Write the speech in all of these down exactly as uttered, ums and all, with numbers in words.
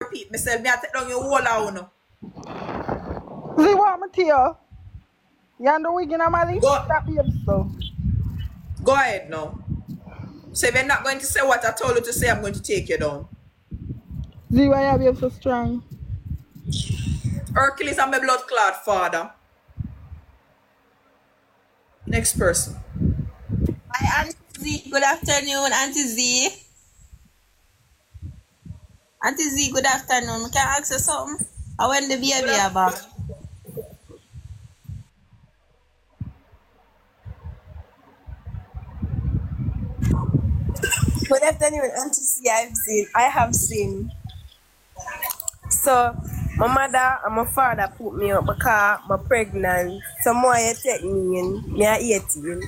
repeat myself. Me I take down your whole hour. See what I'm here? You on the weekend, Amali? Go, That be so. go ahead now. So if you're not going to say what I told you to say, I'm going to take you down. See why you be so strong? Hercules, I'm a blood clot father. Next person. Hi, Auntie Z. Good afternoon, Auntie Z. Auntie Z, good afternoon. Can I ask you something? I when the baby back. Good afternoon, Auntie C. I've seen. I have seen. So, my mother and my father put me up because I'm pregnant. So, more you take me in. Me are eighteen.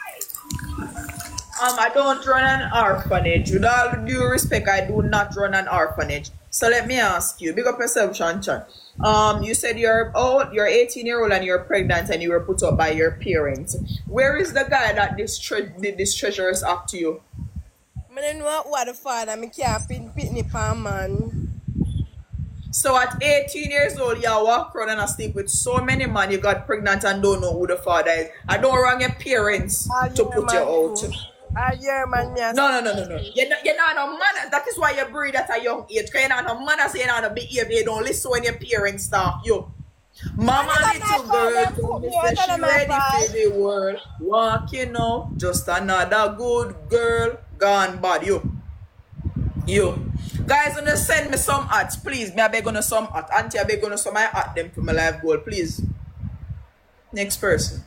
Um, I don't run an orphanage. With all due respect, I do not run an orphanage. So let me ask you, big up yourself, Shanchan. Um, you said you're oh, you're eighteen year old and you're pregnant and you were put up by your parents. Where is the guy that this tre- did this treacherous act to you? I don't know what the father. I can't pin pitney pan man. So at eighteen years old, you walk around and sleep with so many men. You got pregnant and don't know who the father is. I don't wrong your parents Ah, to yeah, put you man, out. too. Ah, yeah, man, yes. No, no, no, no, no. You're not, you're not no manners. That is why you breed at a young age. Because you're not no manners, you're not no behavior. You don't listen when your parents talk. You. Mama little girl told me say she ready for the world. Walking out, just another good girl gone bad. You. You. Guys, gonna send me some ads, please. Me I beg on some ad. Auntie, I beg on some I at them for my life goal, please. Next person.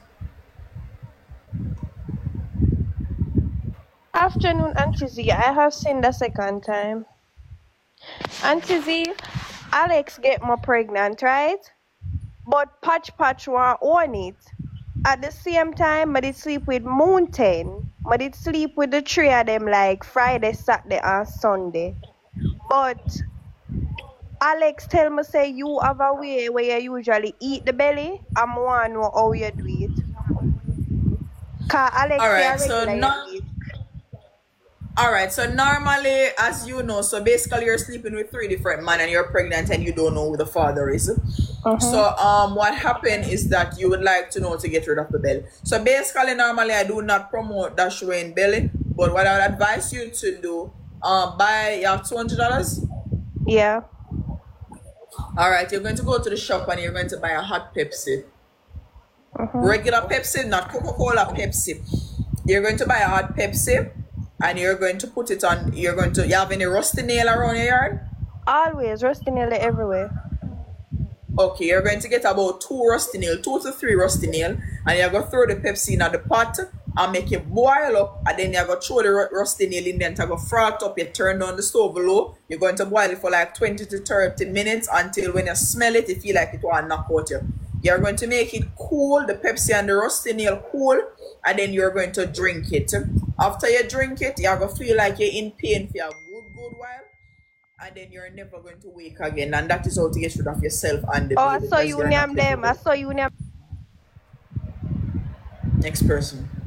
Afternoon, Auntie Z. I have seen the second time. Auntie Z, Alex get more pregnant, right? But Patch Patch want own it. At the same time, I did sleep with Mountain. I did sleep with the three of them like Friday, Saturday, and Sunday. But Alex tell me say you have a way where you usually eat the belly. I'm want to know how you do it. Cause Alex All say right, so regular now. you eat. All right, so normally, as you know, so basically you're sleeping with three different men and you're pregnant and you don't know who the father is. Uh-huh. So um, what happened is that you would like to know to get rid of the belly. So basically, normally I do not promote that showing belly, but what I would advise you to do, um, buy you have two hundred dollars. Yeah. All right, you're going to go to the shop and you're going to buy a hot Pepsi. Uh-huh. Regular Pepsi, not Coca-Cola Pepsi. You're going to buy a hot Pepsi. And you're going to put it on, you're going to, you have any rusty nail around your yard? Always, rusty nail everywhere. Okay, you're going to get about two rusty nail, two to three rusty nail, and you're going to throw the Pepsi in the pot and make it boil up, and then you're going to throw the rusty nail in there and go froth up. You turn down the stove low, you're going to boil it for like twenty to thirty minutes until when you smell it, you feel like it will knock out you. You're going to make it cool, the Pepsi and the rusty nail cool, and then you're going to drink it. After you drink it, you're going to feel like you're in pain for a good, good while, and then you're never going to wake again. And that is how to get rid of yourself and the Oh, I baby. saw you name them. I saw you name. Next person.